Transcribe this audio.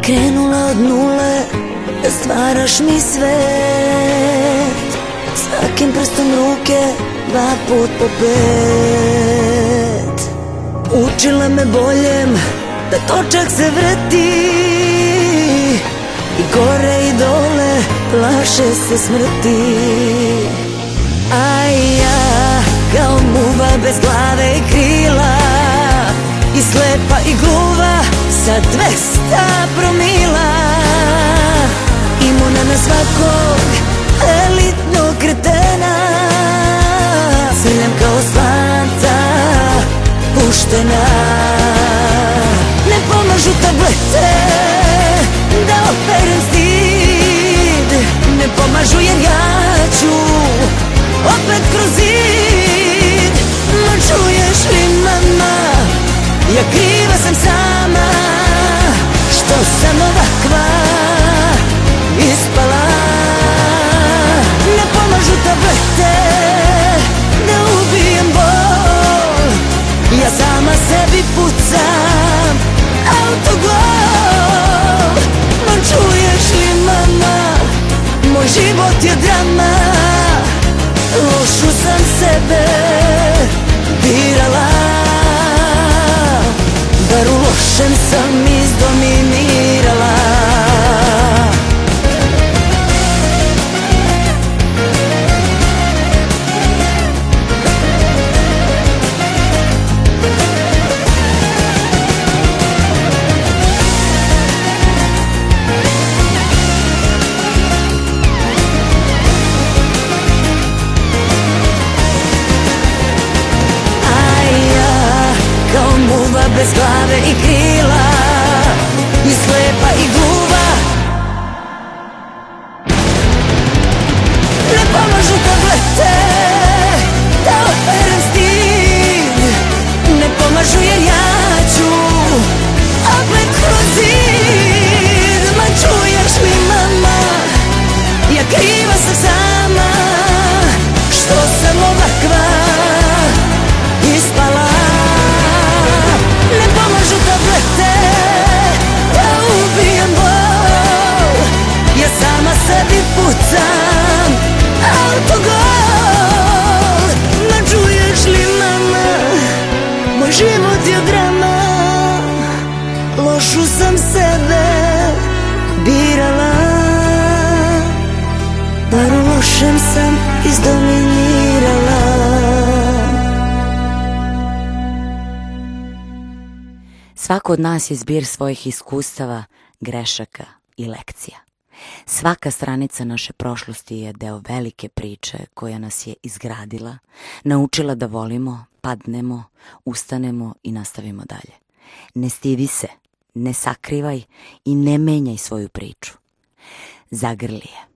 Krenula od nule da stvaraš mi svet, svakim prstom ruke 2 put po 5. Učila me boljem, da točak se vrti, i gore i dole plaše se smrti. A ja kao muva bez glave i krila, i slepa i gluva sa 200 promila, imuna na svakog elitnog kretena, srljam kao slanca puštena. Ne pomažu tablete da operem stid, ne pomažu jer ja ću opet kroz zid. Ma čuješ li mama, ja kriva sam sama što sam ovakva ispala. Ne pomažu tablete da ubijem bol, ja sama sebi pucam autogol. Ma čuješ li mama, moj život je drama, lošu sam sebe birala, bar u lošem sam izdominirala. Bez glave i krila, i slepa i gluva, ne pomažu tablete da operem stid, ne pomažu jer ja ću opet kroz zid. Ma čuješ li mama, ja kriva sam sama što sam ovakva ispala. Ne pomažu tablete da ubijem bol, ja sama sebi pucam autogol. Ma čuješ li mama, moj život je drama, lošu sam sebe birala, bar u lošem sam izdominirala. Svako od nas je zbir svojih iskustava, grešaka i lekcija. Svaka stranica naše prošlosti je deo velike priče koja nas je izgradila, naučila da volimo, padnemo, ustanemo i nastavimo dalje. Ne stidi se, ne sakrivaj i ne menjaj svoju priču. Zagrli je.